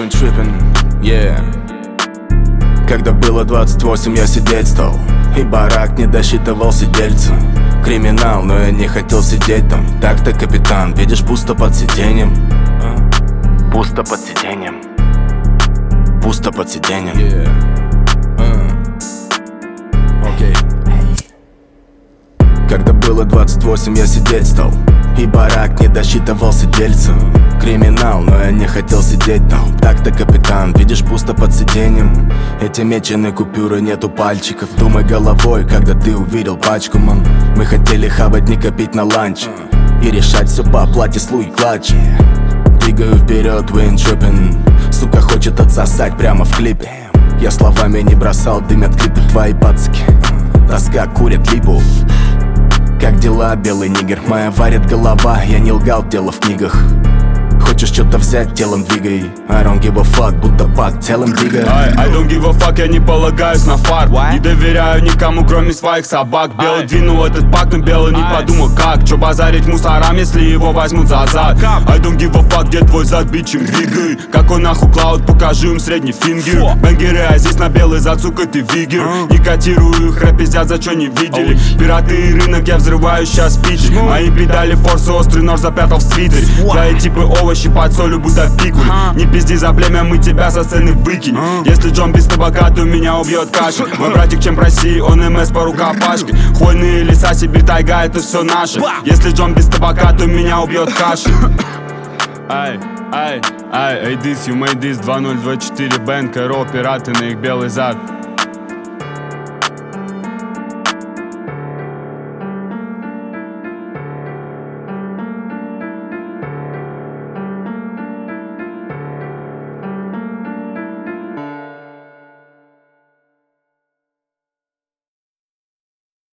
twin trippin', yeah. Когда было 28, я сидеть стал, и барак не досчитывал сидельца. Криминал, но я не хотел сидеть там. Так-то, капитан, видишь, пусто под сиденьем. Пусто под сиденьем. Пусто под сиденьем. Окей. Когда было 28, я сидеть стал, и барак не досчитывал сидельца. Криминал, но я не хотел сидеть там. Так-то, капитан, видишь, пусто под сиденьем. Эти меченые купюры, нету пальчиков. Думай головой, когда ты увидел пачку, ман. Мы хотели хавать, не копить на ланч, и решать все по оплате слуг и клатч. Двигаю вперед, twin trippin'. Сука хочет отсосать прямо в клипе. Я словами не бросал, дымят клипы твои пацаки. Тоска курит липу. Как дела, белый нигер? Моя варит голова, я не лгал, дело в книгах. Хочешь что-то взять, телом двигай. I don't give a fuck, будто пак, телом двигай. I don't give a fuck, я не полагаюсь на фар. Не доверяю никому, кроме своих собак. Белый двинул этот пак, но белый не подумал как. Чё базарить мусорам, если его возьмут за зад? I don't give a fuck, где твой зад, бичем двигай. Какой нахуй клауд, покажи им средний фингер. Бенгеры, а здесь на белый зад, сука, ты вигер. Не котирую их, рэп пиздят, за чё не видели. Пираты и рынок, я взрываю сейчас питчер. Мои педали форсы, острый нож запрятал в свитере. Твои типы овощи под солью, будто пикуль. Не пизди за племя, мы тебя со сцены выкинем. Если Джон без табака, то меня убьет кашель. Мой братик, чем по России, он МС по рукопашке. Хвойные леса, Сибирь, тайга, это все наше. Если Джон без табака, то меня убьет кашель. Ай, ай, ай, this, you made this, 2024, Бен, Кэро, пираты на их белый зад.